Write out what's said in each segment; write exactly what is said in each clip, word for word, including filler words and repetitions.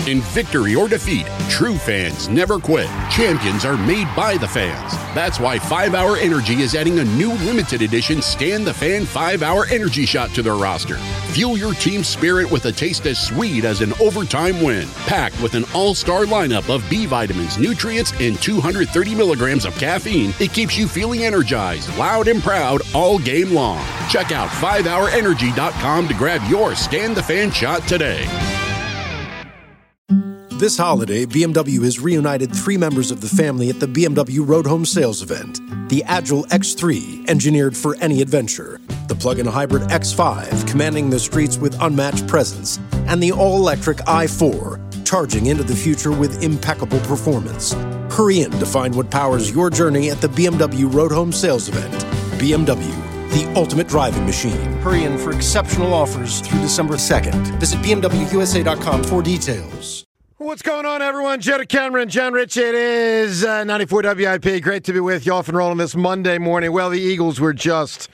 In victory or defeat, true fans never quit. Champions are made by the fans. That's why five hour Energy is adding a new limited edition Stan the Fan five hour Energy shot to their roster. Fuel your team's spirit with a taste as sweet as an overtime win. Packed with an all-star lineup of B vitamins, nutrients, and two hundred thirty milligrams of caffeine, it keeps you feeling energized, loud, and proud all game long. Check out five hour energy dot com to grab your Stan the Fan shot today. This holiday, B M W has reunited three members of the family at the B M W Road Home Sales Event. The Agile X three, engineered for any adventure. The plug-in hybrid X five, commanding the streets with unmatched presence. And the all-electric i four, charging into the future with impeccable performance. Hurry in to find what powers your journey at the B M W Road Home Sales Event. B M W, the ultimate driving machine. Hurry in for exceptional offers through December second. Visit B M W U S A dot com for details. What's going on, everyone? Joe Cameron, John Rich. It is uh, ninety-four W I P. Great to be with you off and rolling this Monday morning. Well, the Eagles were just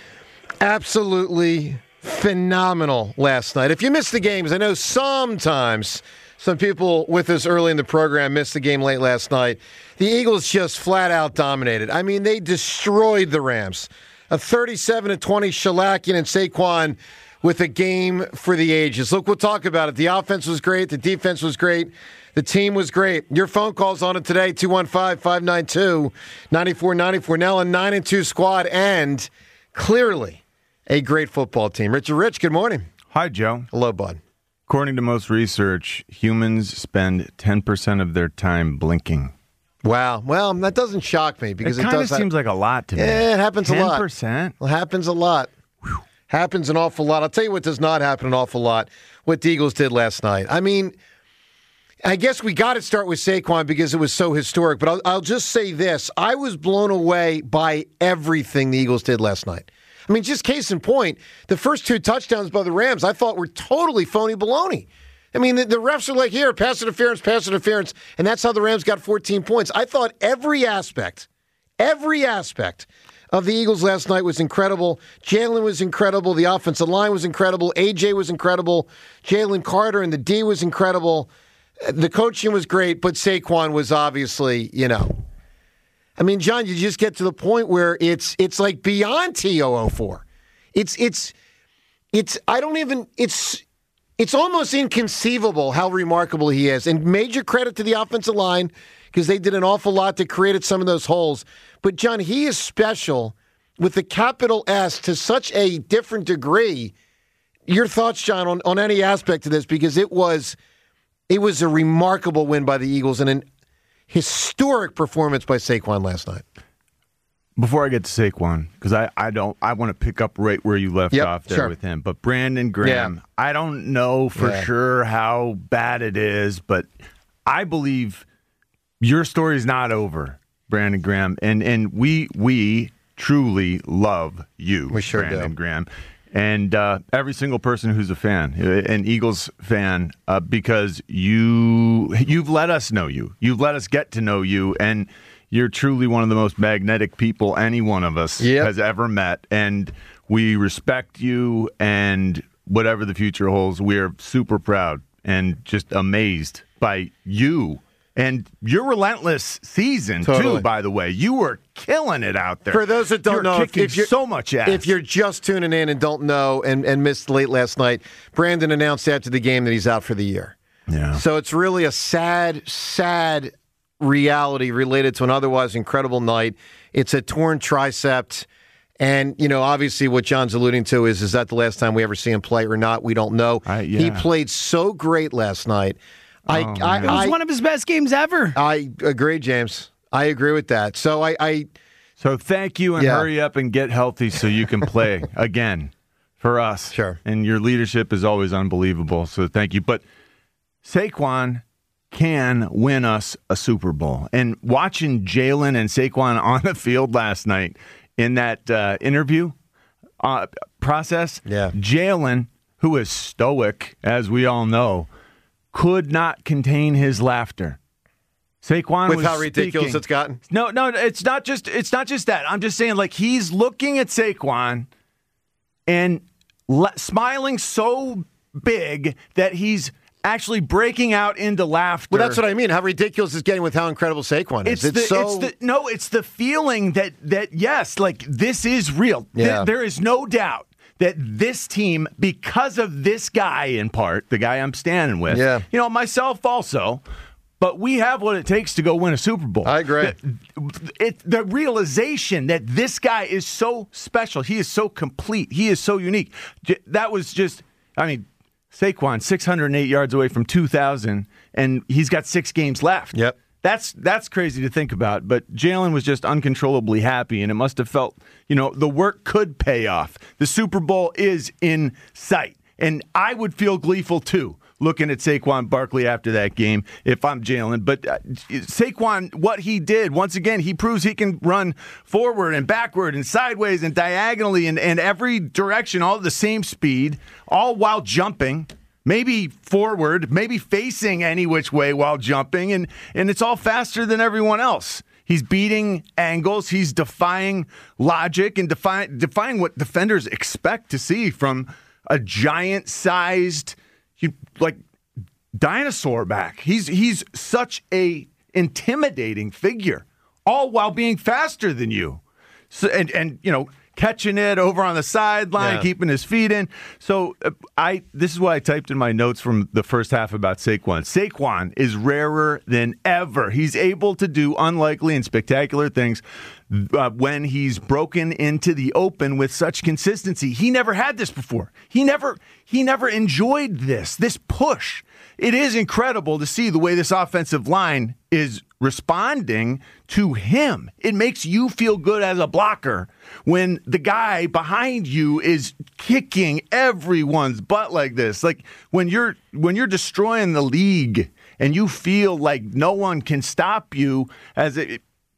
absolutely phenomenal last night. If you missed the games, I know sometimes some people with us early in the program missed the game late last night. The Eagles just flat out dominated. I mean, they destroyed the Rams. A thirty-seven to twenty shellacking, and Saquon with a game for the ages. Look, we'll talk about it. The offense was great. The defense was great. The team was great. Your phone calls on it today, two one five, five nine two, nine four nine four. Now a nine and two squad, and clearly a great football team. Richard Rich, good morning. Hi, Joe. Hello, bud. According to most research, humans spend ten percent of their time blinking. Wow. Well, that doesn't shock me because it, it kind of does seems ha- like a lot to me. Yeah, it happens a lot. ten percent? It happens a lot. Whew. Happens an awful lot. I'll tell you what does not happen an awful lot, what the Eagles did last night. I mean, I guess we got to start with Saquon because it was so historic, but I'll, I'll just say this. I was blown away by everything the Eagles did last night. I mean, just case in point, the first two touchdowns by the Rams I thought were totally phony baloney. I mean, the, the refs are like, here, pass interference, pass interference, and that's how the Rams got fourteen points. I thought every aspect, every aspect of the Eagles last night was incredible. Jalen was incredible. The offensive line was incredible. A J was incredible. Jalen Carter and the D was incredible. The coaching was great, but Saquon was obviously, you know. I mean, John, you just get to the point where it's it's like beyond T zero zero four. It's it's it's I don't even it's it's almost inconceivable how remarkable he is. And major credit to the offensive line because they did an awful lot that created some of those holes. But, John, he is special with the capital S to such a different degree. Your thoughts, John, on, on any aspect of this, because it was it was a remarkable win by the Eagles and an historic performance by Saquon last night. Before I get to Saquon, because I, I don't I want to pick up right where you left yep, off there sure. with him. But Brandon Graham, yeah. I don't know for yeah. sure how bad it is, but I believe your story is not over, Brandon Graham, and and we we truly love you, we sure Brandon do. Graham, and uh, every single person who's a fan, an Eagles fan, uh, because you you've let us know you, you've let us get to know you, and you're truly one of the most magnetic people any one of us yep. has ever met, and we respect you. And whatever the future holds, we are super proud and just amazed by you. And your relentless season, totally. too, by the way. You were killing it out there. For those that don't you're know, kicking if you're so much ass. If you're just tuning in and don't know and, and missed late last night, Brandon announced after the game that he's out for the year. Yeah. So it's really a sad, sad reality related to an otherwise incredible night. It's a torn tricep. And, you know, obviously what John's alluding to is, is that the last time we ever see him play or not? We don't know. I, yeah. He played so great last night. I, Oh, I, man. It was I, one of his best games ever. I agree, James. I agree with that. So I, I So thank you, and Yeah. hurry up and get healthy so you can play again for us. Sure. And your leadership is always unbelievable, so thank you. But Saquon can win us a Super Bowl. And watching Jalen and Saquon on the field last night in that uh, interview uh, process, Yeah. Jalen, who is stoic, as we all know, could not contain his laughter. Saquon with was how ridiculous speaking. it's gotten. No, no, it's not just it's not just that. I'm just saying, like, he's looking at Saquon and le- smiling so big that he's actually breaking out into laughter. Well, that's what I mean. How ridiculous is getting with how incredible Saquon is. It's, It's, the, so... it's the no, it's the feeling that that yes, like this is real. Th- Yeah. there is no doubt that this team, because of this guy in part, the guy I'm standing with, Yeah. you know, myself also, but we have what it takes to go win a Super Bowl. I agree. The, it, the realization that this guy is so special, he is so complete, he is so unique. J- That was just, I mean, Saquon, six hundred eight yards away from two thousand, and he's got six games left. Yep. That's that's crazy to think about, but Jalen was just uncontrollably happy, and it must have felt, you know, the work could pay off. The Super Bowl is in sight, and I would feel gleeful, too, looking at Saquon Barkley after that game if I'm Jalen. But uh, Saquon, what he did, once again, he proves he can run forward and backward and sideways and diagonally and, and every direction, all at the same speed, all while jumping. Maybe forward, maybe facing any which way while jumping, and, and it's all faster than everyone else. He's beating angles. He's defying logic and defying, defying what defenders expect to see from a giant-sized, like, dinosaur back. He's he's such a intimidating figure, all while being faster than you. So, and, and you know, catching it over on the sideline, Yeah. keeping his feet in. So uh, I this is what I typed in my notes from the first half about Saquon. Saquon is rarer than ever. He's able to do unlikely and spectacular things uh, when he's broken into the open with such consistency. He never had this before. He never he never enjoyed this, this push. It is incredible to see the way this offensive line is responding to him. It makes you feel good as a blocker when the guy behind you is kicking everyone's butt like this. Like when you're when you're destroying the league and you feel like no one can stop you as a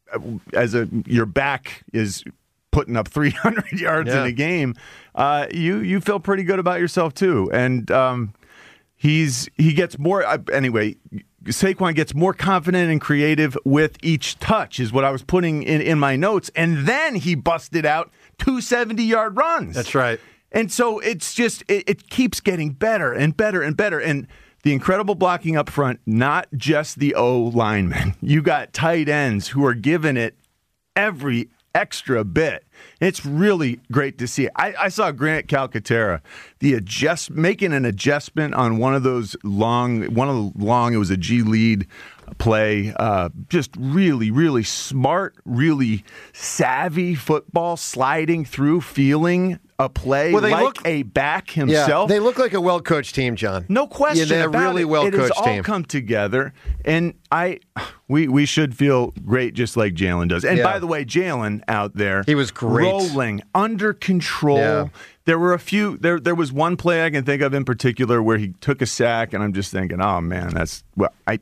as a your back is putting up three hundred yards Yeah. in a game, uh, you you feel pretty good about yourself too. And um, he's he gets more uh, anyway. Saquon gets more confident and creative with each touch, is what I was putting in, in my notes. And then he busted out two seventy-yard runs. That's right. And so it's just, it, it keeps getting better and better and better. And the incredible blocking up front, not just the O linemen. You got tight ends who are giving it every extra bit. It's really great to see. I, I saw Grant Calcaterra, the adjust making an adjustment on one of those long, one of the long. It was a G lead play. Uh, just really, really smart, really savvy football, sliding through, feeling a play Well, they like look- a back Yeah, himself. they look like a well-coached team, John. No question Yeah, they're about really it. well-coached It has all team. come together, and I, we we should feel great just like Jalen does. And Yeah. by the way, Jalen out there, He was great. rolling under control. Yeah. There were a few. There there was one play I can think of in particular where he took a sack, and I'm just thinking, oh man, that's well, I.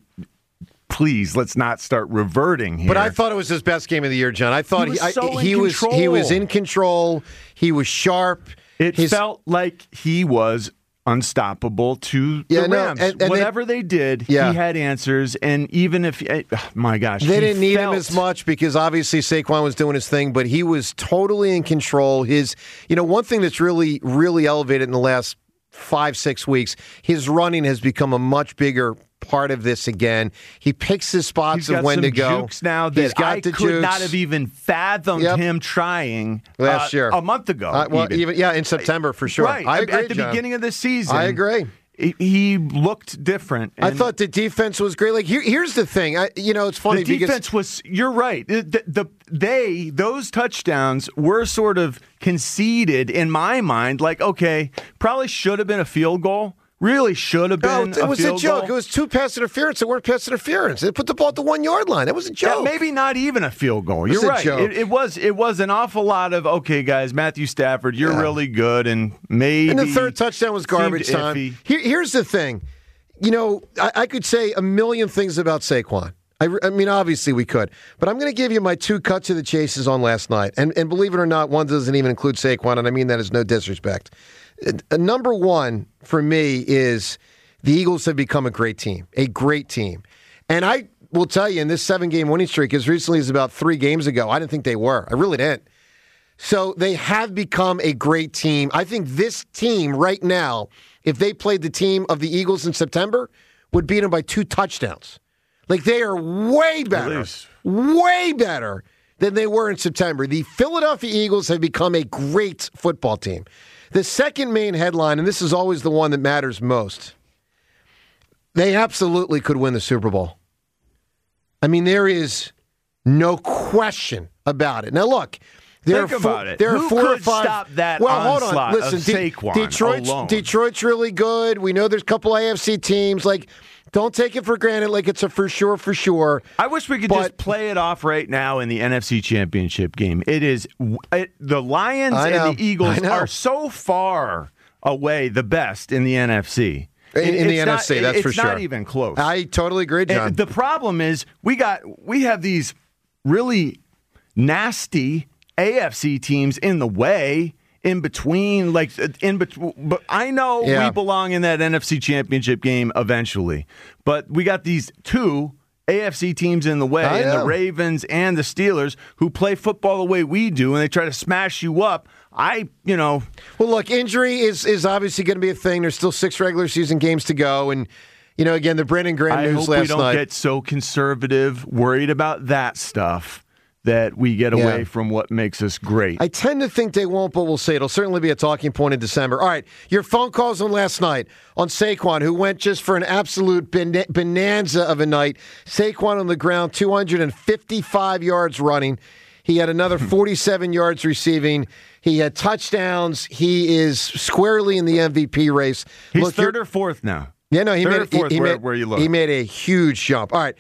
Please, let's not start reverting here. But I thought it was his best game of the year, John. I thought He was I- so in he was he control. was in control. He was sharp. It His- felt like he was unstoppable to Yeah, the no, Rams. and- and Whatever they, did, Yeah. he had answers. And even if, eh, my gosh, They he didn't need felt, him as much because obviously Saquon was doing his thing, but he was totally in control. His, you know, one thing that's really, really elevated in the last five, six weeks, his running has become a much bigger part of this again. He picks his spots He's of got when some to go. jukes now He's that got I the could jukes. not have even fathomed Yep. him trying Last uh, year. a month ago. Uh, well, even. even yeah, in September for sure. Right. I At- agree, At the John. beginning of the season. I agree. He, he looked different. I and thought the defense was great. Like here, here's the thing. I, you know, it's funny the because defense was. You're right. The, the, the they those touchdowns were sort of conceded in my mind. Like, okay, probably should have been a field goal. Really should have no, been. it was a field joke. goal. It was two pass interference that weren't pass interference. They put the ball at the one yard line. That was a Yeah, joke. maybe not even a field goal. It was You're a right. joke. It, it was. It was an awful lot of okay, guys. Matthew Stafford, you're Yeah. really good, and maybe. And the third touchdown was garbage seemed time. iffy. Here, here's the thing. You know, I, I could say a million things about Saquon. I, re- I mean, obviously we could. But I'm going to give you my two cut to the chases on last night. And, and believe it or not, one doesn't even include Saquon, and I mean that as no disrespect. Uh, number one for me is the Eagles have become a great team, a great team. And I will tell you, in this seven-game winning streak, as recently as about three games ago, I didn't think they were. I really didn't. So they have become a great team. I think this team right now, if they played the team of the Eagles in September, would beat them by two touchdowns. Like, they are way better, way better than they were in September. The Philadelphia Eagles have become a great football team. The second main headline, and this is always the one that matters most, they absolutely could win the Super Bowl. I mean, there is no question about it. Now, look, there Think are four, about it. There Who are four could or five. Stop that well, hold on. onslaught Listen, of De- Saquon Detroit's, alone? Detroit's really good. We know there's a couple A F C teams. Like, don't take it for granted like it's a for sure, for sure. I wish we could but, just play it off right now in the N F C Championship game. It is it, the Lions I know, and the Eagles I know. are so far away the best in the N F C. In, in the It's N F C, not, that's it's for sure. It's not even close. I totally agree, John. And the problem is we got we have these really nasty A F C teams in the way, in between, like in between. But I know Yeah. we belong in that N F C Championship game eventually. But we got these two A F C teams in the way, I and the know. Ravens and the Steelers, who play football the way we do, and they try to smash you up. I, you know, Well, look, injury is is obviously going to be a thing. There's still six regular season games to go, and you know, again, the Brandon Graham I news hope last we don't night. get so conservative, worried about that stuff, that we get Yeah. away from what makes us great. I tend to think they won't, but we'll see. It'll certainly be a talking point in December. All right, your phone calls on last night on Saquon, who went just for an absolute ban- bonanza of a night. Saquon on the ground, two hundred fifty-five yards running. He had another forty-seven yards receiving. He had touchdowns. He is squarely in the M V P race. He's Look, third you're- or fourth now. Yeah, no, he Third made or fourth, he, he where- made, where you look. He made a huge jump. All right.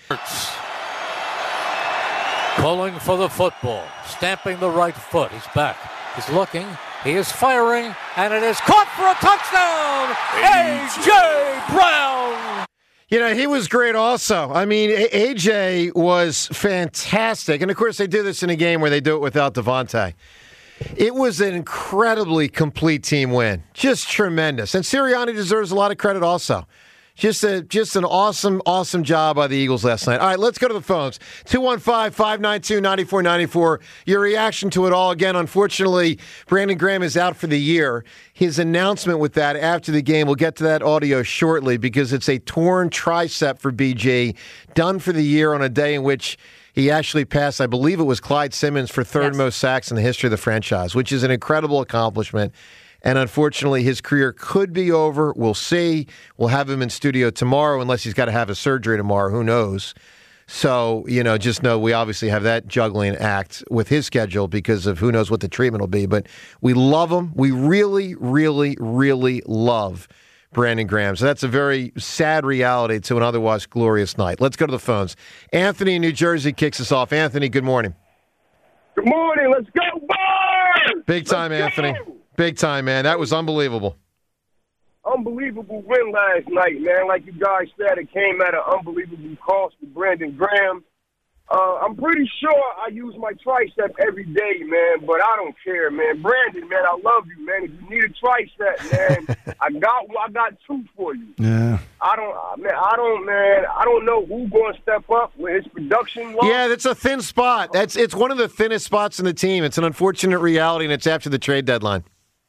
Pulling for the football, stamping the right foot. He's back. He's looking. He is firing, and it is caught for a touchdown. A J. Brown. You know, he was great also. I mean, A J was fantastic. And, of course, they do this in a game where they do it without Devontae. It was an incredibly complete team win. Just tremendous. And Sirianni deserves a lot of credit also. Just a just an awesome, awesome job by the Eagles last night. All right, let's go to the phones. two one five, five nine two, nine four nine four. Your reaction to it all. Again, unfortunately, Brandon Graham is out for the year. His announcement with that after the game, we'll get to that audio shortly because it's a torn tricep for B G, done for the year on a day in which he actually passed, I believe it was Clyde Simmons, for third Yes. most sacks in the history of the franchise, which is an incredible accomplishment. And unfortunately, his career could be over. We'll see. We'll have him in studio tomorrow, unless he's got to have a surgery tomorrow. Who knows? So, you know, just know we obviously have that juggling act with his schedule because of who knows what the treatment will be. But we love him. We really, really, really love Brandon Graham. So that's a very sad reality to an otherwise glorious night. Let's go to the phones. Anthony in New Jersey kicks us off. Anthony, good morning. Good morning. Let's go, Birds! Big time, Let's Anthony. go! Big time, man. That was unbelievable. Unbelievable win last night, man. Like you guys said, it came at an unbelievable cost for Brandon Graham. Uh, I'm pretty sure I use my tricep every day, man, but I don't care, man. Brandon, man, I love you, man. If you need a tricep, man, I got I got two for you. Yeah. I don't, man. I don't, man. I don't know who's going to step up with his production. Loss. Yeah, that's a thin spot. That's it's one of the thinnest spots in the team. It's an unfortunate reality, and it's after the trade deadline.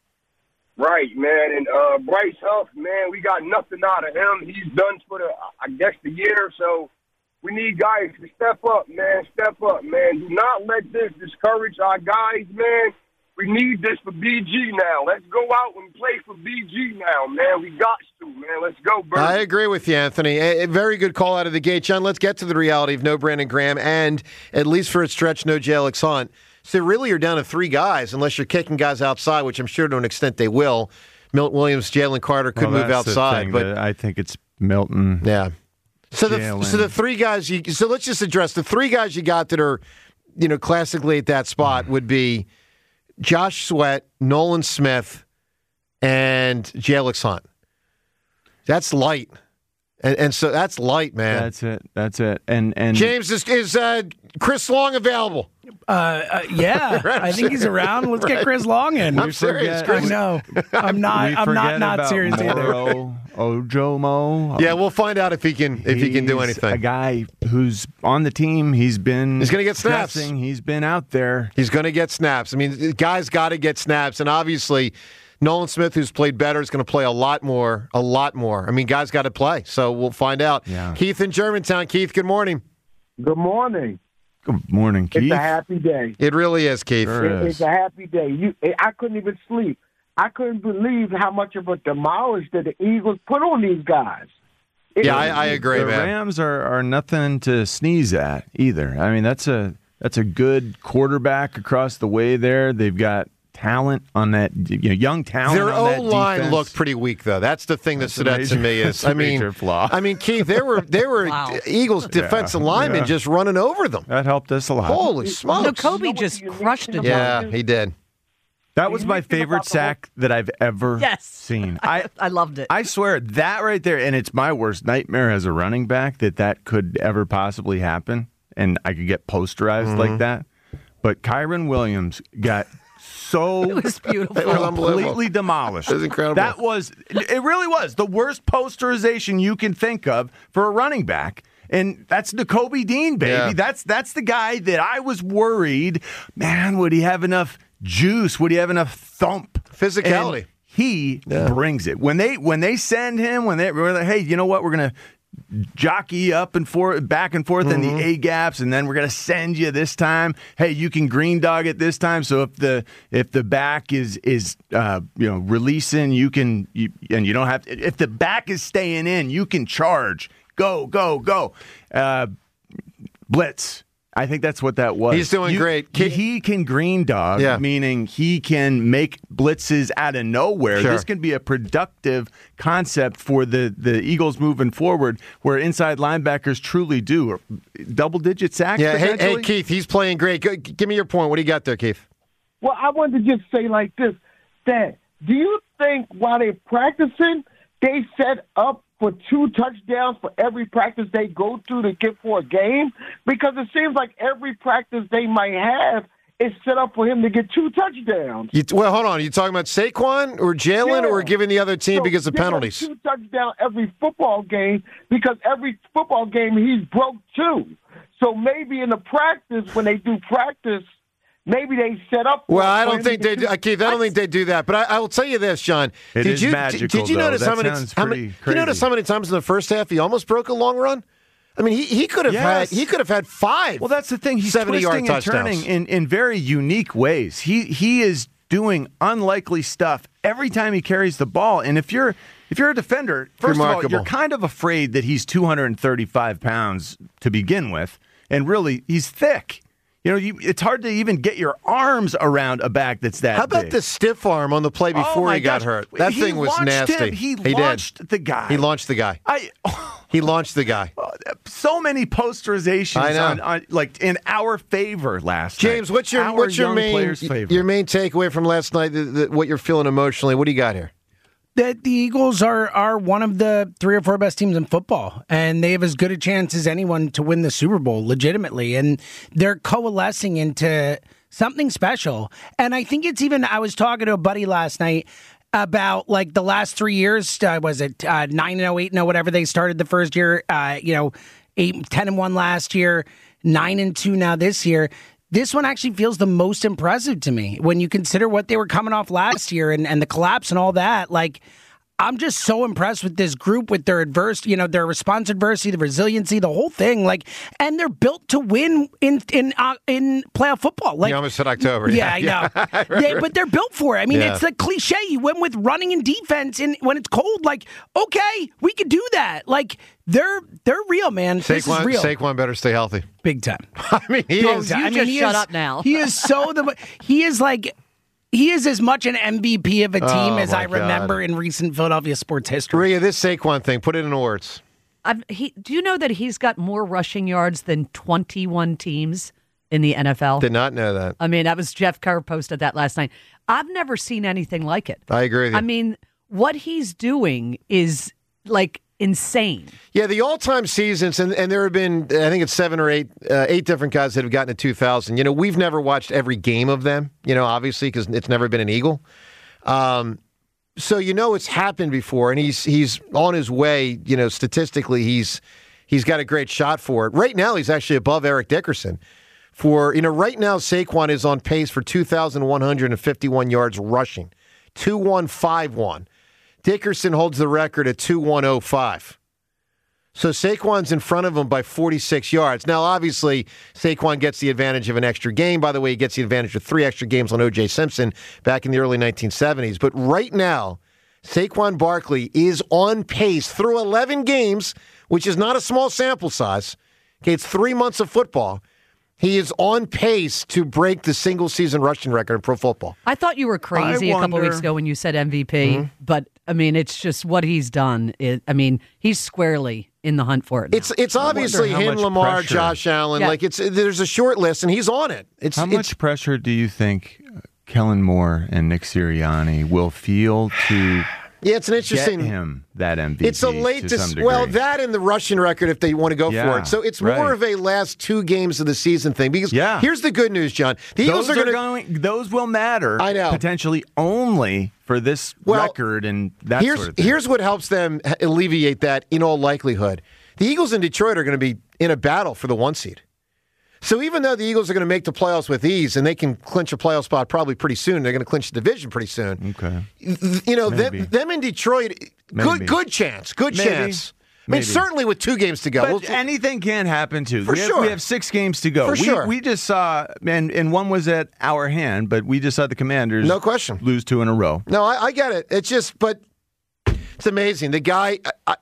Right, man. And uh, Bryce Huff, man, we got nothing out of him. He's done for the, I guess, the year. So we need guys to step up, man. Step up, man. Do not let this discourage our guys, man. We need this for B G now. Let's go out and play for B G now, man. We got to, man. Let's go, Bird. I agree with you, Anthony. A, a very good call out of the gate. John, let's get to the reality of no Brandon Graham and, at least for a stretch, no Alex Hunt. So really you're down to three guys, unless you're kicking guys outside, which I'm sure to an extent they will. Milton Williams, Jalen Carter could Well, move that's the outside. thing, But that I think it's Milton. yeah. So the Jalen. so the three guys you so let's just address the three guys you got that are, you know, classically at that spot would be Josh Sweat, Nolan Smith, and Alex Hunt. That's light. And, and so that's light, man. That's it. That's it. And and James, is, is uh, Chris Long available? Uh, uh, yeah, I think he's around. Let's get Chris Long in. I'm serious. forget- I know. I'm not. we I'm not forget not about serious either. Morrow Ojomo. Yeah, we'll find out if he can if he can do He's anything. A guy who's on the team. He's been. He's gonna get snaps. stressing. He's been out there. He's going to get snaps. I mean, the guy's got to get snaps, and obviously, Nolan Smith, who's played better, is going to play a lot more. A lot more. I mean, guys got to play. So we'll find out. Yeah. Keith in Germantown. Keith, good morning. Good morning. Good morning, Keith. It's a happy day. It really is, Keith. Sure It- is. It's a happy day. You, I couldn't even sleep. I couldn't believe how much of a demolish that the Eagles put on these guys. It- Yeah, I, I agree, the man. Rams are, are nothing to sneeze at either. I mean, that's a that's a good quarterback across the way there. They've got talent on that, you know, young talent. Their on that O line defense. looked pretty weak, though. That's the thing that That's stood a out to major- me. Is that's a I mean, major flaw. I mean, Keith, they were they were Wow. Eagles defensive linemen yeah. just running over them. That helped us a lot. Holy No, smokes! Kobe just crushed it. Yeah, he did. That was my favorite sack that I've ever Yes. seen. I I loved it. I swear that right there, and it's my worst nightmare as a running back that that could ever possibly happen, and I could get posterized Mm-hmm. like that. But Kyron Williams got so It was beautiful. It was unbelievable. completely demolished. It was incredible. That was it. Really was the worst posterization you can think of for a running back. And that's Nakobe Dean, baby. Yeah. That's that's the guy that I was worried. Man, would he have enough juice? Would he have enough thump? Physicality. And he Yeah. brings it. When they when they send him, when they we're like, hey, you know what? We're gonna jockey up and forth, back and forth Mm-hmm. in the A gaps, and then we're gonna send you this time. Hey, you can green dog it this time. So if the if the back is is uh, you know releasing, you can you, and you don't have to, if the back is staying in, you can charge. Go go go, uh, blitz. I think that's what that was. He's doing You- great. He, he can green dog, Yeah. meaning he can make blitzes out of nowhere. Sure. This can be a productive concept for the, the Eagles moving forward, where inside linebackers truly do double-digit sacks. Yeah, hey, hey, potentially. Keith, he's playing great. Go, give me your point. What do you got there, Keith? Well, I wanted to just say like this, that do you think while they're practicing, they set up for two touchdowns for every practice they go through to get for a game? Because it seems like every practice they might have is set up for him to get two touchdowns. You, well, hold on. Are you talking about Saquon or Jalen Yeah. or giving the other team So because of give him penalties? Two touchdowns every football game, because every football game he's broke two. So maybe in the practice, when they do practice, maybe they set up. Well, for- I for don't him think to they get do. two- uh, Keith, I don't think they do that. But I, I will tell you this, John. It did is you magical, did you though. notice That how many sounds how many, pretty you notice crazy. how many times in the first half he almost broke a long run? I mean, he, he could have Yes. had he could have had five. Well, that's the thing. He's seventy-yard twisting and turning touchdowns. in, in very unique ways. He he is doing unlikely stuff every time he carries the ball. And if you're if you're a defender, first of all, Remarkable. you're kind of afraid that he's two hundred thirty-five pounds to begin with, and really he's thick. You know, you, it's hard to even get your arms around a back that's that How about big. the stiff arm on the play Oh, before my he got gosh. hurt? That He thing was launched nasty. him. He, did. launched the guy. He launched the guy. I. He launched the guy. So many posterizations I know. on, on like in our favor last James, night. what's your Our what's your young main players' favor. your main takeaway from last night? The, the, what you're feeling emotionally? What do you got here? That the Eagles are are one of the three or four best teams in football, and they have as good a chance as anyone to win the Super Bowl legitimately, and they're coalescing into something special. And I think it's even, I was talking to a buddy last night about like the last three years, uh, was it uh, nine and oh, eight and oh, whatever they started the first year, uh, you know, eight, ten and one last year, nine and two now this year. This one actually feels the most impressive to me when you consider what they were coming off last year and, and the collapse and all that. Like, I'm just so impressed with this group, with their adverse, you know, their response adversity, the resiliency, the whole thing. Like, and they're built to win in in uh, in playoff football. Like, You almost said October. yeah, I know. They- but they're built for it. I mean, Yeah. it's the cliche. You went with running and defense, and when it's cold, like, okay, we could do that. Like, they're they're real, man. This is Saquon, real, Saquon better stay healthy. big time. I mean, he Big is. time. You I mean, just he shut is- up now. He is so the he is like. He is as much an M V P of a team Oh, as my I remember God. in recent Philadelphia sports history. Maria, this Saquon thing, put it in words. I've, he, do you know that he's got more rushing yards than twenty-one teams in the N F L? Did not know that. I mean, that was Jeff Kerr posted that last night. I've never seen anything like it. I agree with you. I mean, what he's doing is like insane. Yeah, the all-time seasons, and, and there have been, I think it's seven or eight, uh, eight different guys that have gotten to two thousand. You know, we've never watched every game of them, you know, obviously, because it's never been an Eagle. Um, so you know it's happened before, and he's he's on his way. You know, statistically, he's he's got a great shot for it. Right now, he's actually above Eric Dickerson. For you know, right now Saquon is on pace for two thousand one hundred fifty-one yards rushing, two thousand one hundred fifty-one. Dickerson holds the record at two thousand one hundred five. So Saquon's in front of him by forty-six yards. Now, obviously, Saquon gets the advantage of an extra game. By the way, he gets the advantage of three extra games on O J Simpson back in the early nineteen seventies. But right now, Saquon Barkley is on pace through eleven games, which is not a small sample size. Okay, it's three months of football. He is on pace to break the single-season rushing record in pro football. I thought you were crazy I a couple wonder- weeks ago when you said M V P, Mm-hmm. but, I mean, it's just what he's done. It, I mean, he's squarely in the hunt for it now. It's it's obviously how him, much Lamar, pressure- Josh Allen. Yeah. Like it's there's a short list, and he's on it. It's How it's, much pressure do you think Kellen Moore and Nick Sirianni will feel to yeah, it's an get interesting. him that M V P? It's a late to dis- some degree? well that and the rushing record if they want to go for Yeah, it. So it's more right. of a last two games of the season thing. Because Yeah. here's the good news, John. The Eagles those are are going to. going. Those will matter. I know. Potentially only for this Well, record and that Here's sort of thing. here's what helps them alleviate that in all likelihood. The Eagles in Detroit are going to be in a battle for the one seed. So even though the Eagles are going to make the playoffs with ease and they can clinch a playoff spot probably pretty soon, they're going to clinch the division pretty soon. Okay. You know, Maybe. them, them in Detroit, Maybe. good good chance, good Maybe. chance. I mean, Maybe. certainly with two games to go. But We'll- anything can happen too. For we have, sure. We have six games to go. For we, sure. We just saw, and, and one was at our hand, but we just saw the Commanders No question. lose two in a row. No, I, I get it. It's just, but it's amazing. The guy, I, I,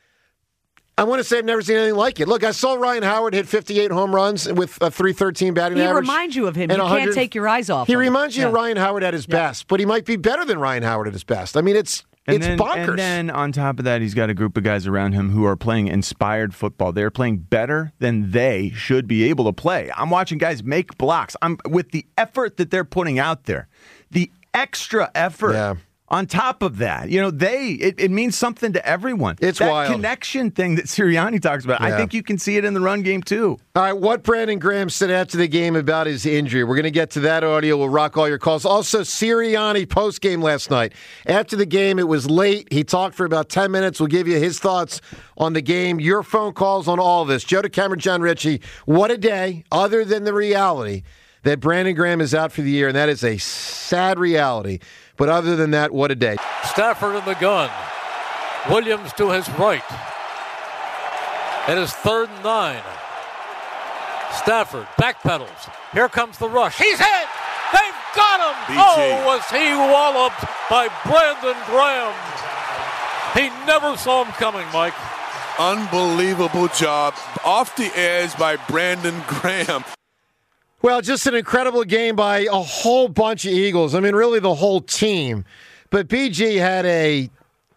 I want to say I've never seen anything like it. Look, I saw Ryan Howard hit fifty-eight home runs with a three thirteen batting He average. reminds you of him. and You one can't hundred take your eyes off He him. reminds you of Yeah. Ryan Howard at his best, but he might be better than Ryan Howard at his best. I mean, it's And it's then, bonkers. And then on top of that, he's got a group of guys around him who are playing inspired football. They're playing better than they should be able to play. I'm watching guys make blocks. I'm with the effort that they're putting out there, the extra effort. Yeah. On top of that, you know, they it, it means something to everyone. It's that wild. connection thing that Sirianni talks about. I Yeah. think you can see it in the run game too. All right, what Brandon Graham said after the game about his injury. We're going to get to that audio. We'll rock all your calls. Also, Sirianni post-game last night. After the game, it was late. He talked for about ten minutes. We'll give you his thoughts on the game, your phone calls on all of this. Joe DeCamera, John Ritchie, what a day, other than the reality that Brandon Graham is out for the year, and that is a sad reality. But other than that, what a day. Stafford in the gun. Williams to his right. It is third and nine. Stafford backpedals. Here comes the rush. He's hit! They've got him! B G. Oh, was he walloped by Brandon Graham? He never saw him coming, Mike. Unbelievable job. Off the edge by Brandon Graham. Well, just an incredible game by a whole bunch of Eagles. I mean, really the whole team. But B G had a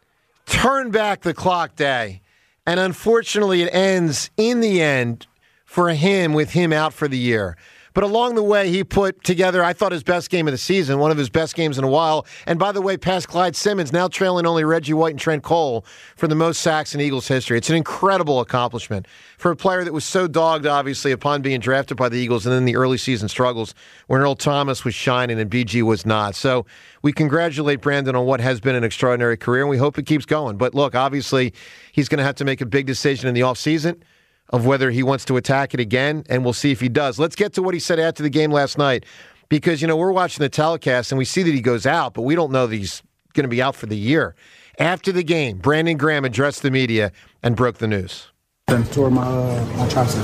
turn back the clock day. And unfortunately, it ends in the end for him with him out for the year. But along the way, he put together, I thought, his best game of the season, one of his best games in a while. And by the way, past Clyde Simmons, now trailing only Reggie White and Trent Cole for the most sacks in Eagles history. It's an incredible accomplishment for a player that was so dogged, obviously, upon being drafted by the Eagles and then the early season struggles when Earl Thomas was shining and B G was not. So we congratulate Brandon on what has been an extraordinary career, and we hope it keeps going. But look, obviously, he's going to have to make a big decision in the offseason of whether he wants to attack it again, and we'll see if he does. Let's get to what he said after the game last night, because, you know, we're watching the telecast, and we see that he goes out, but we don't know that he's going to be out for the year. After the game, Brandon Graham addressed the media and broke the news. I tore my, uh, my tricep.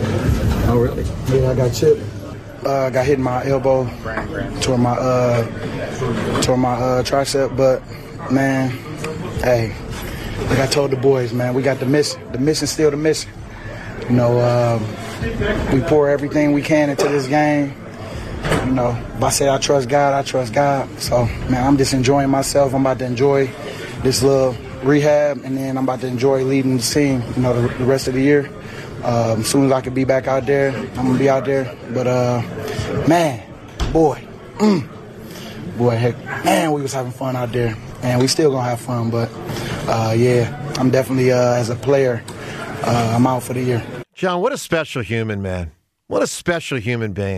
Oh, really? Yeah, I got chipped. Uh, got hit in my elbow. Tore my, uh, tore my uh, tricep, but, man, hey, like I told the boys, man, we got the mission. The mission's still the mission. You know, uh, we pour everything we can into this game. You know, if I say I trust God, I trust God. So, man, I'm just enjoying myself. I'm about to enjoy this little rehab, and then I'm about to enjoy leading the team, you know, the, the rest of the year. Um, as soon as I can be back out there, I'm going to be out there. But, uh, man, boy, mm, boy, heck, man, we was having fun out there. And we still going to have fun. But, uh, yeah, I'm definitely, uh, as a player, uh, I'm out for the year. John, what a special human, man. What a special human being.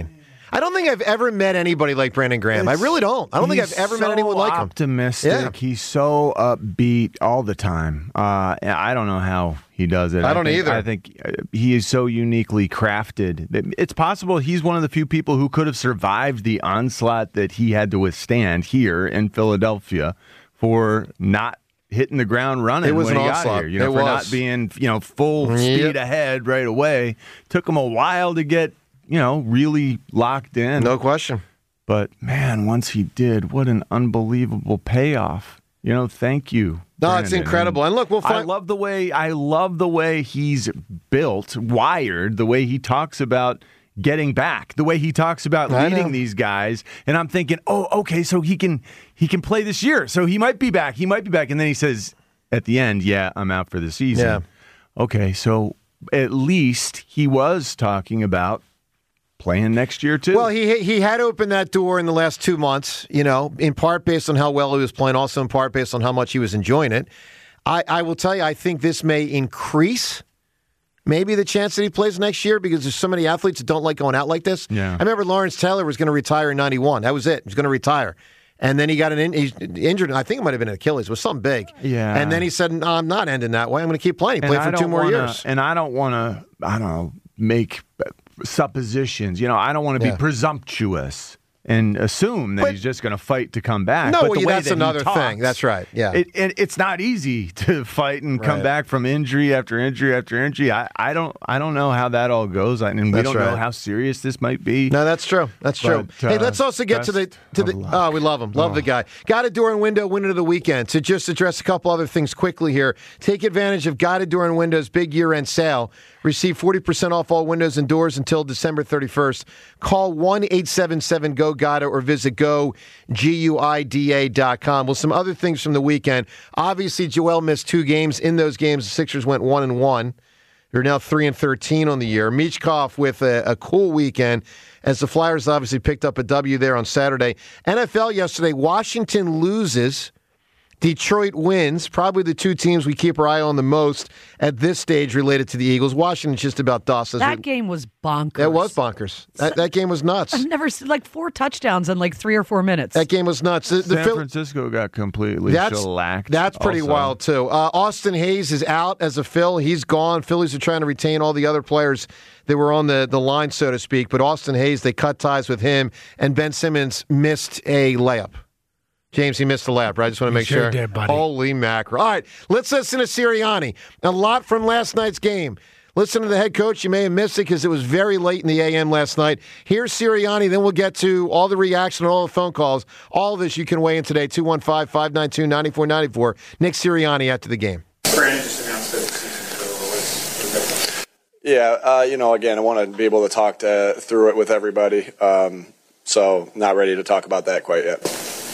I don't think I've ever met anybody like Brandon Graham. It's, I really don't. I don't think I've ever so met anyone like him. Optimistic. Yeah. He's so upbeat all the time. Uh, I don't know how he does it. I don't think, either. I think he is so uniquely crafted. It's possible he's one of the few people who could have survived the onslaught that he had to withstand here in Philadelphia for not hitting the ground running It was when an he got onslaught. here. You know, It for was. not being, you know, full Yep. speed ahead right away. Took him a while to get, you know, really locked in. No question. But man, once he did, what an unbelievable payoff. You know, thank you. No, Brandon. it's incredible. And look, we'll I find. love the way I love the way he's built, wired, the way he talks about getting back, the way he talks about I leading know. these guys. And I'm thinking, oh, okay, so he can he can play this year. So he might be back. He might be back. And then he says at the end, yeah, I'm out for the season. Yeah. Okay, so at least he was talking about playing next year too. Well, he he had opened that door in the last two months, you know, in part based on how well he was playing, also in part based on how much he was enjoying it. I, I will tell you, I think this may increase maybe the chance that he plays next year because there's so many athletes that don't like going out like this. Yeah. I remember Lawrence Taylor was going to retire in ninety-one. That was it. He was going to retire. And then he got an in, he's injured. I think it might have been an Achilles. It was something big. Yeah. And then he said, no, I'm not ending that way. I'm going to keep playing. He And played I for two don't more wanna, years. And I don't want to, I don't know, make suppositions. You know, I don't want to Yeah. be presumptuous and assume that But- he's just going to fight to come back. No, but well, the yeah, way that's that he another talks, thing. That's right. Yeah. It, it, it's not easy to fight and come Right. back from injury after injury after injury. I, I don't I don't know how that all goes, I, and we That's don't know right. how serious this might be. No, that's true. That's true. But, hey, uh, let's also get to the best to the. of luck. Oh, we love him. Love Oh. the guy. Guided Door and Window winner of the weekend. To just address a couple other things quickly here. Take advantage of Guided Door and Windows big year-end sale. Receive forty percent off all windows and doors until December thirty-first. Call one eight seven seven G O G I D A or visit go G U I D A dot com. Well, some other things from the weekend. Obviously, Joel missed two games. In those games, the Sixers went one and one. They're now three and thirteen on the year. Michkov with a, a cool weekend as the Flyers obviously picked up a W there on Saturday. N F L yesterday, Washington loses. Detroit wins. Probably the two teams we keep our eye on the most at this stage related to the Eagles. Washington's just about dust. as That we- game was bonkers. That was bonkers. That, that game was nuts. I've never seen like four touchdowns in like three or four minutes. That game was nuts. The, the San Phil- Francisco got completely That's shellacked. that's pretty also. wild too. Uh, Austin Hayes is out as a Phil. He's gone. Phillies are trying to retain all the other players that were on the, the line, so to speak. But Austin Hayes, they cut ties with him, and Ben Simmons missed a layup. James, he missed a layup, right? I just want to make sure sure. did, buddy. Holy mackerel! All right, let's listen to Sirianni. A lot from last night's game. Listen to the head coach. You may have missed it because it was very late in the A M last night. Here's Sirianni. Then we'll get to all the reaction and all the phone calls. All of this you can weigh in today. two one five, five nine two, nine four nine four. Nick Sirianni after the game. Brandon just announced that the season's over. Yeah, uh, you know, again, I want to be able to talk to, through it with everybody. Um, so not ready to talk about that quite yet.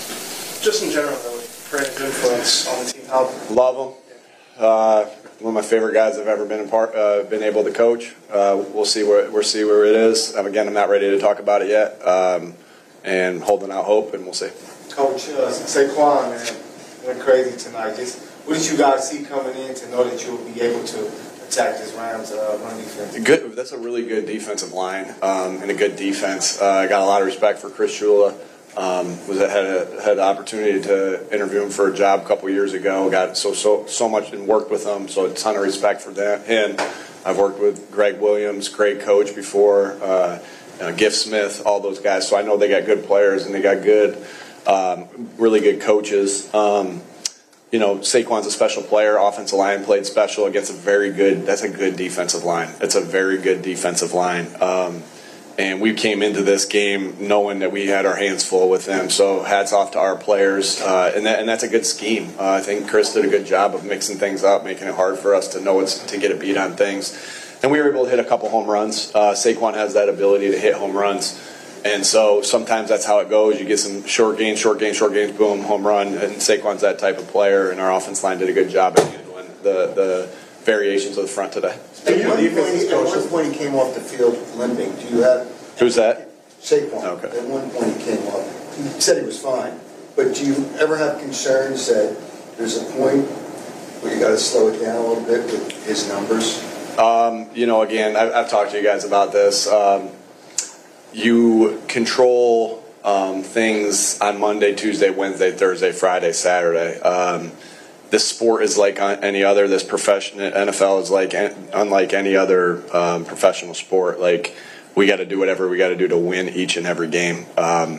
Just in general, though, Brandon's influence on the team. How Love him. Uh, one of my favorite guys I've ever been in part, uh, been able to coach. Uh, we'll see where we'll see where it is. Um, again, I'm not ready to talk about it yet, um, and holding out hope, and we'll see. Coach, uh, Saquon, man, went crazy tonight. Just what did you guys see coming in to know that you'll be able to attack this Rams uh, run defense? Good. That's a really good defensive line um, and a good defense. Uh, I got a lot of respect for Chris Shula. Um, was had a, had the opportunity to interview him for a job a couple years ago. Got so so so much and worked with him. So a ton of respect for that. And I've worked with Greg Williams, great coach before, uh, uh, Giff Smith, all those guys. So I know they got good players and they got good, um, really good coaches. Um, you know, Saquon's a special player. Offensive line played special against a very good. That's a good defensive line. It's a very good defensive line. Um, And we came into this game knowing that we had our hands full with them. So hats off to our players, uh, and that and that's a good scheme. Uh, I think Chris did a good job of mixing things up, making it hard for us to know it's to get a beat on things. And we were able to hit a couple home runs. Uh, Saquon has that ability to hit home runs, and so sometimes that's how it goes. You get some short gains, short gains, short gains, boom, home run. And Saquon's that type of player, and our offense line did a good job at handling the the variations of the front today. At one, point, at one point, he came off the field limping. Do you have? Who's that? Saquon. Okay. At one point, he came off. He said he was fine. But do you ever have concerns that there's a point where you got to slow it down a little bit with his numbers? Um, you know, again, I, I've talked to you guys about this. Um, you control um, things on Monday, Tuesday, Wednesday, Thursday, Friday, Saturday. Um, this sport is like any other. This profession, N F L is like unlike any other um, professional sport. Like, we got to do whatever we got to do to win each and every game. Um,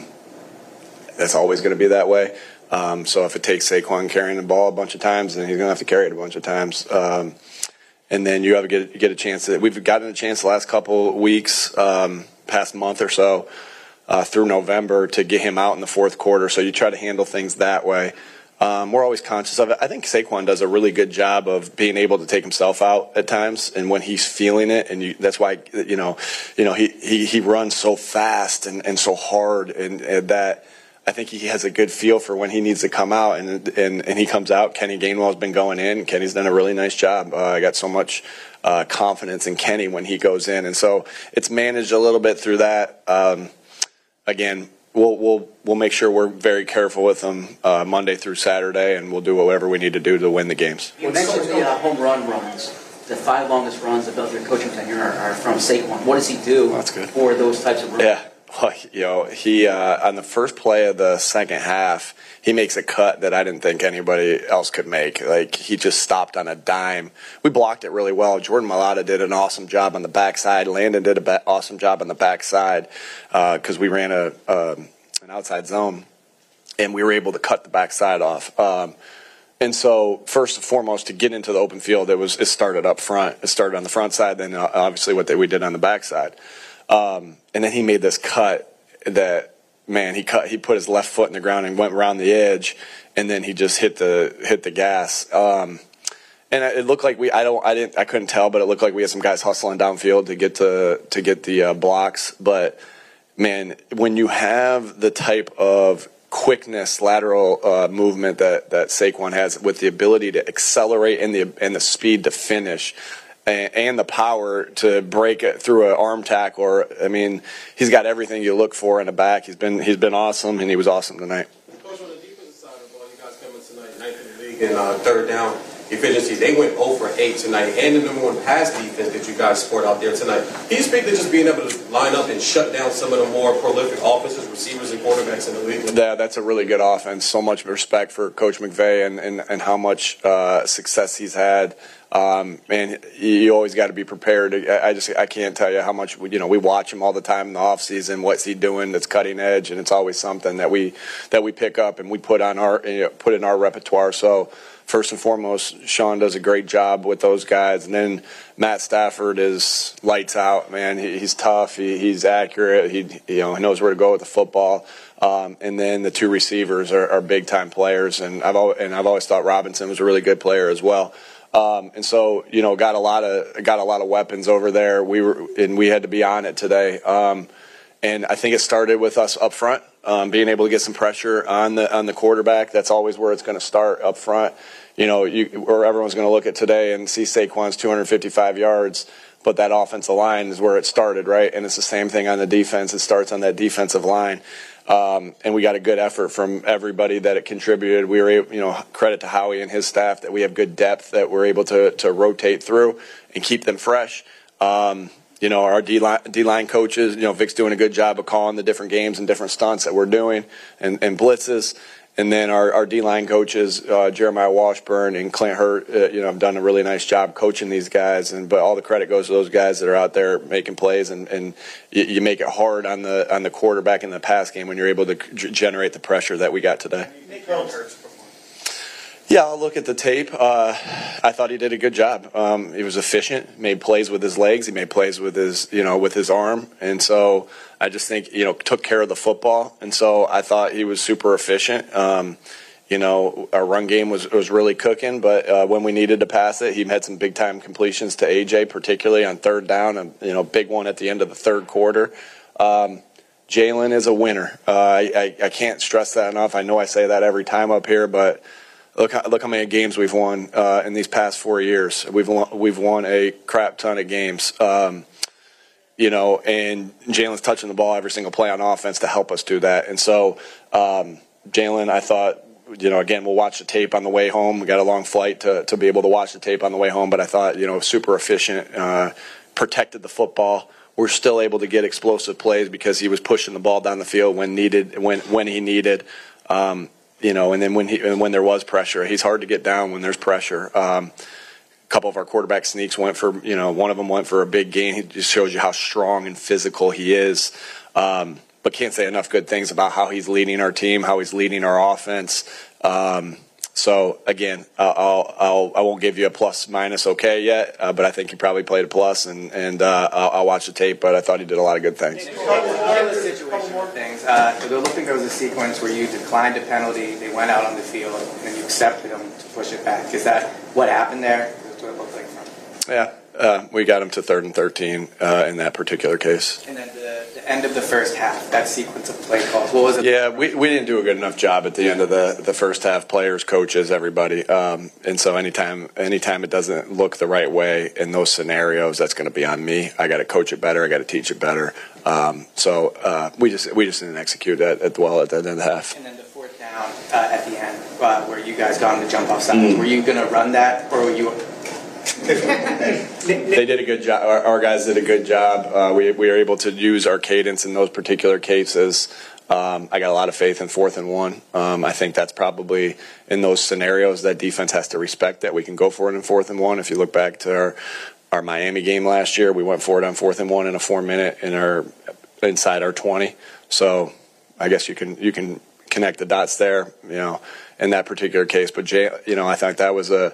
that's always going to be that way. Um, so if it takes Saquon carrying the ball a bunch of times, then he's going to have to carry it a bunch of times. Um, and then you have to get get a chance. To, we've gotten a chance the last couple weeks, um, past month or so, uh, through November, to get him out in the fourth quarter. So you try to handle things that way. Um, we're always conscious of it. I think Saquon does a really good job of being able to take himself out at times, and when he's feeling it, and you, that's why you know, you know, he, he, he runs so fast and, and so hard, and, and that I think he has a good feel for when he needs to come out, and and, and he comes out. Kenny Gainwell's been going in. Kenny's done a really nice job. Uh, I got so much uh, confidence in Kenny when he goes in, and so it's managed a little bit through that. Um, again. We'll we'll we'll make sure we're very careful with them uh, Monday through Saturday, and we'll do whatever we need to do to win the games. You mentioned the uh, home run runs. The five longest runs of your coaching tenure are, are from Saquon. What does he do That's good. for those types of runs? Yeah, well, you know, he uh, on the first play of the second half, he makes a cut that I didn't think anybody else could make. Like, he just stopped on a dime. We blocked it really well. Jordan Mailata did an awesome job on the backside. Landon did an ba- awesome job on the backside because uh, we ran a uh, an outside zone, and we were able to cut the backside off. Um, and so, first and foremost, to get into the open field, it was it started up front. It started on the front side, then uh, obviously what they, we did on the backside. Um, and then he made this cut that. Man, he cut. He put his left foot in the ground and went around the edge, and then he just hit the hit the gas. Um, and it looked like we. I don't. I didn't. I couldn't tell, but it looked like we had some guys hustling downfield to get to to get the uh, blocks. But man, when you have the type of quickness, lateral uh, movement that that Saquon has, with the ability to accelerate and the and the speed to finish, and the power to break it through an arm tackle, or I mean, he's got everything you look for in a back. He's been he's been awesome, and he was awesome tonight. Coach, on the defensive side of the ball, you guys coming tonight, ninth in the league in uh, third down efficiency. They went zero for eight tonight, and the number one pass defense that you guys sport out there tonight. Can you speak to just being able to line up and shut down some of the more prolific offenses, receivers, and quarterbacks in the league? Yeah, that's a really good offense. So much respect for Coach McVay and and, and how much uh, success he's had. Um, man, you always got to be prepared. I just I can't tell you how much we, you know we watch him all the time in the off season. What's he doing that's cutting edge, and it's always something that we that we pick up and we put on our you know, put in our repertoire. So first and foremost, Sean does a great job with those guys, and then Matt Stafford is lights out. Man, he, he's tough. He, he's accurate. He you know he knows where to go with the football. Um, and then the two receivers are, are big time players, and I've always, and I've always thought Robinson was a really good player as well. Um, and so, you know, got a lot of got a lot of weapons over there. We were and we had to be on it today. Um, and I think it started with us up front, um, being able to get some pressure on the on the quarterback. That's always where it's going to start, up front. You know, you, where everyone's going to look at today and see Saquon's two hundred fifty-five yards, but that offensive line is where it started, right? And it's the same thing on the defense. It starts on that defensive line. Um, and we got a good effort from everybody that it contributed. We were able, you know, credit to Howie and his staff that we have good depth that we're able to to rotate through and keep them fresh. Um, you know, our D-line, D-line coaches, you know, Vic's doing a good job of calling the different games and different stunts that we're doing and, and blitzes. And then our, our D-line coaches, uh, Jeremiah Washburn and Clint Hurt, uh, you know, have done a really nice job coaching these guys. And but all the credit goes to those guys that are out there making plays, and, and you, you make it hard on the on the quarterback in the pass game when you're able to g- generate the pressure that we got today. Yeah, I'll look at the tape. Uh, I thought he did a good job. Um, he was efficient, made plays with his legs, he made plays with his, you know, with his arm, and so I just think, you know, took care of the football, and so I thought he was super efficient. Um, you know, our run game was was really cooking, but uh, when we needed to pass it, he had some big time completions to A J, particularly on third down, and you know, big one at the end of the third quarter. Um, Jalen is a winner. Uh, I, I I can't stress that enough. I know I say that every time up here, but. Look how, look how many games we've won uh, in these past four years. We've won, we've won a crap ton of games, um, you know, and Jalen's touching the ball every single play on offense to help us do that. And so, um, Jalen, I thought, you know, again, we'll watch the tape on the way home. We got a long flight to, to be able to watch the tape on the way home, but I thought, you know, super efficient, uh, protected the football. we're still able to get explosive plays because he was pushing the ball down the field when needed, when when he needed. Um, you know, and then when he and when there was pressure, he's hard to get down when there's pressure. Um, a couple of our quarterback sneaks went for, you know, one of them went for a big gain. He just shows you how strong and physical he is. Um, but can't say enough good things about how he's leading our team, how he's leading our offense. Um, so again, uh, I'll, I'll I won't give you a plus minus okay yet, uh, but I think he probably played a plus, and and uh, I'll, I'll watch the tape. But I thought he did a lot of good things. A couple, couple more things. Uh, so there looked like there was a sequence where you declined a penalty, they went out on the field, and then you accepted them to push it back. Is that what happened there? That's what it looked like from. Yeah, uh, we got him to third and thirteen uh, in that particular case. And then the, the end of the first half, that sequence of play calls, what was it? Yeah, we, we didn't do a good enough job at the end of the, the first half, players, coaches, everybody. Um, and so anytime anytime it doesn't look the right way in those scenarios, that's going to be on me. I got to coach it better. I got to teach it better. Um, so uh, we just we just didn't execute that at well at the end of the half. And then the fourth down uh, at the end, uh, where you guys got on the jump off sides, mm-hmm. were you going to run that, or were you? They did a good job. Our, our guys did a good job. Uh, we we were able to use our cadence in those particular cases. Um, I got a lot of faith in fourth and one. Um, I think that's probably in those scenarios that defense has to respect that we can go for it in fourth and one. If you look back to our our Miami game last year, we went for it on fourth and one in a four minute in our inside our twenty. So I guess you can you can connect the dots there, you know, in that particular case. But Jay, you know, I think that was a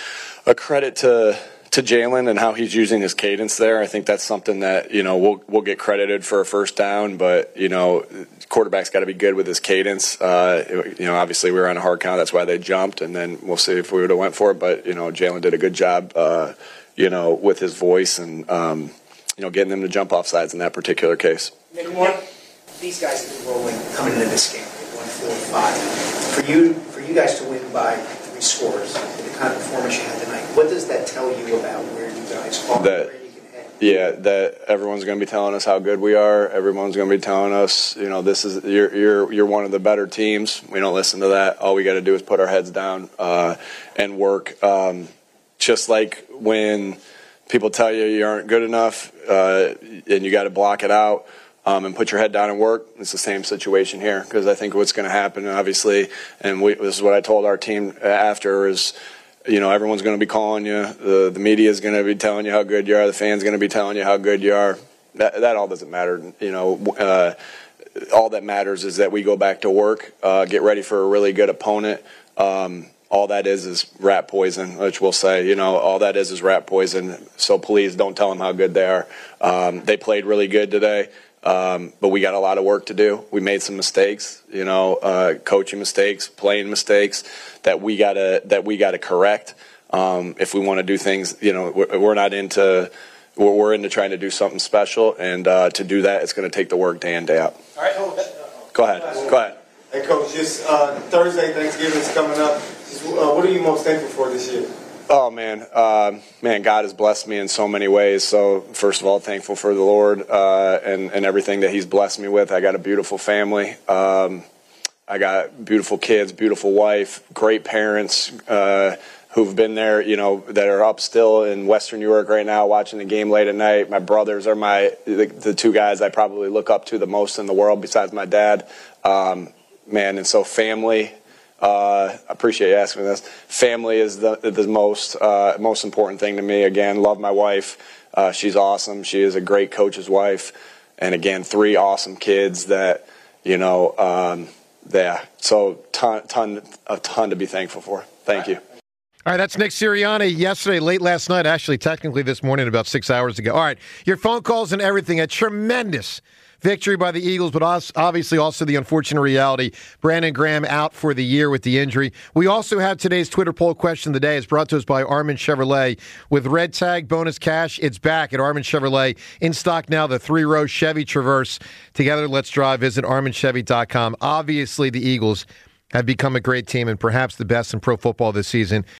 a credit to to Jalen and how he's using his cadence there. I think that's something that, you know, we'll we'll get credited for a first down, but, you know, quarterback's got to be good with his cadence. Uh, you know, obviously we were on a hard count. That's why they jumped, and then we'll see if we would have went for it. But, you know, Jalen did a good job, uh, you know, with his voice and, um, you know, getting them to jump off sides in that particular case. Nick, these guys have been rolling coming into this game. They won four five. For you, for you guys to win by three scores, the kind of performance you had tonight, what does that tell you about where you guys are? That, where you can head? Yeah, that everyone's going to be telling us how good we are. Everyone's going to be telling us, you know, this is you're you're you're one of the better teams. We don't listen to that. All we got to do is put our heads down uh, and work. Um, just like when people tell you you aren't good enough uh, and you got to block it out. Um, and put your head down and work. It's the same situation here, because I think what's going to happen, obviously, and we, this is what I told our team after, is, you know, everyone's going to be calling you. The, the media is going to be telling you how good you are. The fans going to be telling you how good you are. That, that all doesn't matter. You know, uh, all that matters is that we go back to work, uh, get ready for a really good opponent. Um, all that is is rat poison, which we'll say, you know, all that is is rat poison. So please don't tell them how good they are. Um, they played really good today. Um, but we got a lot of work to do. We made some mistakes, you know, uh, coaching mistakes, playing mistakes that we gotta that we gotta correct. Um, if we want to do things, you know, we're, we're not into we're, we're into trying to do something special, and uh, to do that, it's going to take the work day in, day out. All right, go ahead, go ahead. Hey, Coach, just uh, Thursday, Thanksgiving is coming up. Just, uh, what are you most thankful for this year? Oh, man. Uh, man, God has blessed me in so many ways. So, first of all, thankful for the Lord uh, and, and everything that he's blessed me with. I got a beautiful family. Um, I got beautiful kids, beautiful wife, great parents uh, who've been there, you know, that are up still in Western New York right now watching the game late at night. My brothers are my the, the two guys I probably look up to the most in the world besides my dad. Um, man, and so family. Uh, I appreciate you asking me this. Family is the the most uh, most important thing to me. Again, love my wife. Uh, she's awesome. She is a great coach's wife. And again, three awesome kids that, you know, um, yeah. So ton, ton, a ton to be thankful for. Thank you. All right, that's Nick Sirianni yesterday, late last night, actually, technically this morning, about six hours ago. All right, your phone calls and everything, a tremendous victory by the Eagles, but obviously also the unfortunate reality, Brandon Graham out for the year with the injury. We also have today's Twitter poll question of the day. It's brought to us by Armin Chevrolet. With Red Tag Bonus Cash, it's back at Armin Chevrolet. In stock now, the three-row Chevy Traverse. Together, let's drive. Visit armin chevy dot com. Obviously, the Eagles have become a great team and perhaps the best in pro football this season.